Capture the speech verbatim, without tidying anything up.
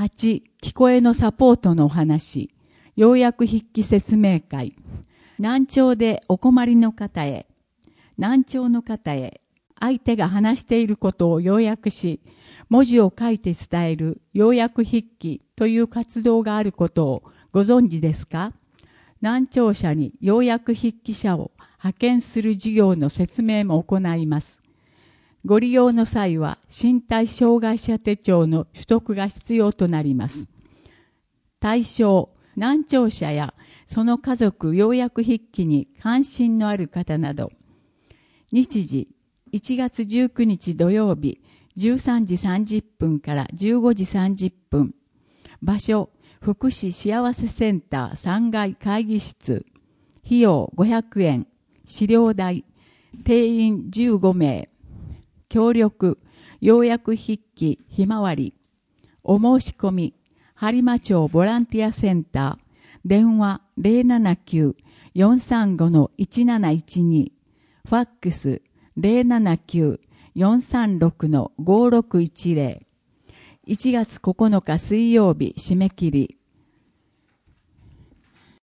はち、聞こえのサポートのお話、要約筆記説明会、難聴でお困りの方へ、難聴の方へ、相手が話していることを要約し、文字を書いて伝える要約筆記という活動があることをご存知ですか？難聴者に要約筆記者を派遣する事業の説明も行います。ご利用の際は身体障害者手帳の取得が必要となります。対象、難聴者やその家族要約筆記に関心のある方など。日時、いちがつじゅうくにち土曜日、じゅうさんじさんじゅっぷんからじゅうごじさんじゅっぷん。場所、福祉幸せセンターさんがい会議室。費用ごひゃくえん。資料代。定員じゅうごめい。協力、要約筆記ひまわり。お申し込み、播磨町ボランティアセンター。電話 ゼロななきゅう よんさんご いちなないちに。ファックス ゼロななきゅう よんさんろく ごろくいちゼロ。いちがつここのか水曜日締め切り。